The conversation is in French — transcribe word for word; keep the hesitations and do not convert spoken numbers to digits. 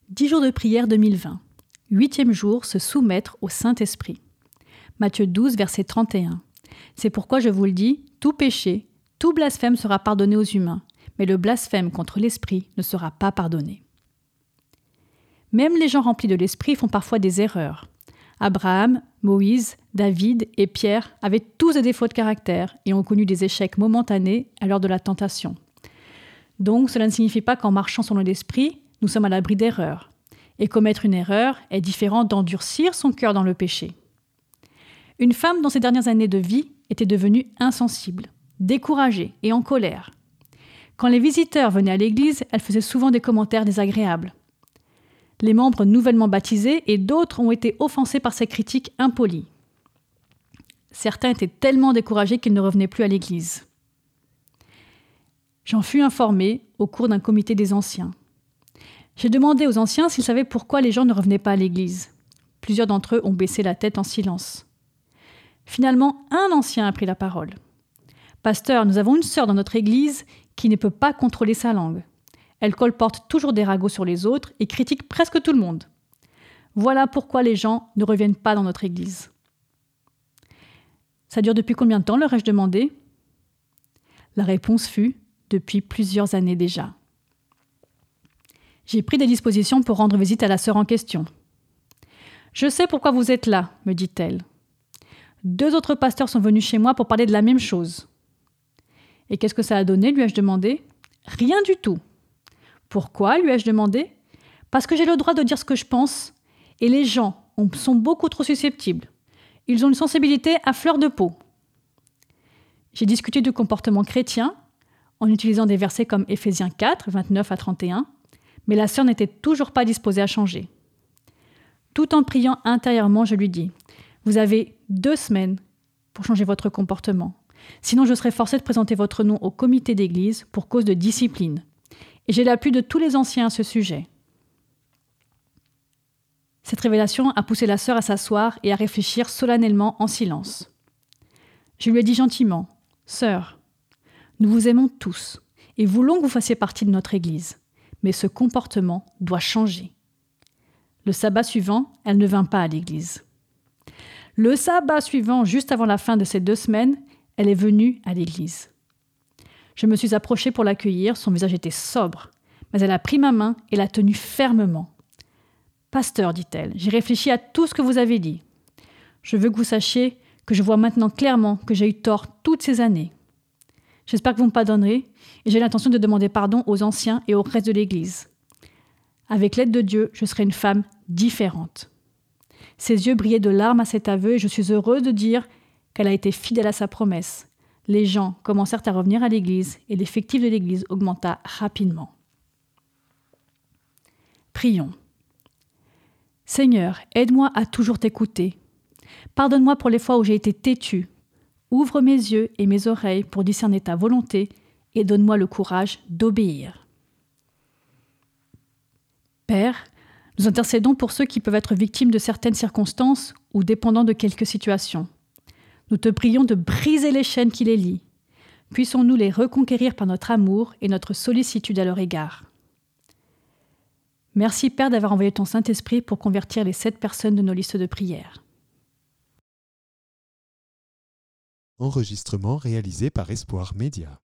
dix jours de prière deux mille vingt. Huitième jour, se soumettre au Saint-Esprit. Matthieu douze, verset trente et un. C'est pourquoi je vous le dis, tout péché, tout blasphème sera pardonné aux humains, mais le blasphème contre l'Esprit ne sera pas pardonné. Même les gens remplis de l'Esprit font parfois des erreurs. Abraham, Moïse, David et Pierre avaient tous des défauts de caractère et ont connu des échecs momentanés à l'heure de la tentation. Donc, cela ne signifie pas qu'en marchant selon l'Esprit, nous sommes à l'abri d'erreurs. Et commettre une erreur est différent d'endurcir son cœur dans le péché. Une femme, dans ses dernières années de vie, était devenue insensible, découragée et en colère. Quand les visiteurs venaient à l'église, elle faisait souvent des commentaires désagréables. Les membres nouvellement baptisés et d'autres ont été offensés par ces critiques impolies. Certains étaient tellement découragés qu'ils ne revenaient plus à l'église. J'en fus informée au cours d'un comité des anciens. J'ai demandé aux anciens s'ils savaient pourquoi les gens ne revenaient pas à l'église. Plusieurs d'entre eux ont baissé la tête en silence. Finalement, un ancien a pris la parole. « Pasteur, nous avons une sœur dans notre église qui ne peut pas contrôler sa langue. Elle colporte toujours des ragots sur les autres et critique presque tout le monde. Voilà pourquoi les gens ne reviennent pas dans notre église. » Ça dure depuis combien de temps, leur ai-je demandé ? La réponse fut « depuis plusieurs années déjà ». J'ai pris des dispositions pour rendre visite à la sœur en question. « Je sais pourquoi vous êtes là, me dit-elle. Deux autres pasteurs sont venus chez moi pour parler de la même chose. » « Et qu'est-ce que ça a donné, lui ai-je demandé ? »« Rien du tout. »« Pourquoi, lui ai-je demandé ? »« Parce que j'ai le droit de dire ce que je pense, et les gens sont beaucoup trop susceptibles. Ils ont une sensibilité à fleur de peau. » J'ai discuté du comportement chrétien, en utilisant des versets comme Éphésiens quatre, vingt-neuf à trente et un, mais la sœur n'était toujours pas disposée à changer. Tout en priant intérieurement, je lui dis « Vous avez deux semaines pour changer votre comportement. Sinon, je serai forcée de présenter votre nom au comité d'église pour cause de discipline. Et j'ai l'appui de tous les anciens à ce sujet. » Cette révélation a poussé la sœur à s'asseoir et à réfléchir solennellement en silence. Je lui ai dit gentiment « Sœur, nous vous aimons tous et voulons que vous fassiez partie de notre église, mais ce comportement doit changer. » Le sabbat suivant, elle ne vint pas à l'église. Le sabbat suivant, juste avant la fin de ces deux semaines, elle est venue à l'église. Je me suis approchée pour l'accueillir, son visage était sobre, mais elle a pris ma main et l'a tenue fermement. « Pasteur, dit-elle, j'ai réfléchi à tout ce que vous avez dit. Je veux que vous sachiez que je vois maintenant clairement que j'ai eu tort toutes ces années. J'espère que vous me pardonnerez et j'ai l'intention de demander pardon aux anciens et au reste de l'Église. Avec l'aide de Dieu, je serai une femme différente. » Ses yeux brillaient de larmes à cet aveu et je suis heureuse de dire qu'elle a été fidèle à sa promesse. Les gens commencèrent à revenir à l'Église et l'effectif de l'Église augmenta rapidement. Prions. Seigneur, aide-moi à toujours t'écouter. Pardonne-moi pour les fois où j'ai été têtue. Ouvre mes yeux et mes oreilles pour discerner ta volonté et donne-moi le courage d'obéir. Père, nous intercédons pour ceux qui peuvent être victimes de certaines circonstances ou dépendants de quelques situations. Nous te prions de briser les chaînes qui les lient. Puissons-nous les reconquérir par notre amour et notre sollicitude à leur égard. Merci Père d'avoir envoyé ton Saint-Esprit pour convertir les sept personnes de nos listes de prière. Enregistrement réalisé par Espoir Média.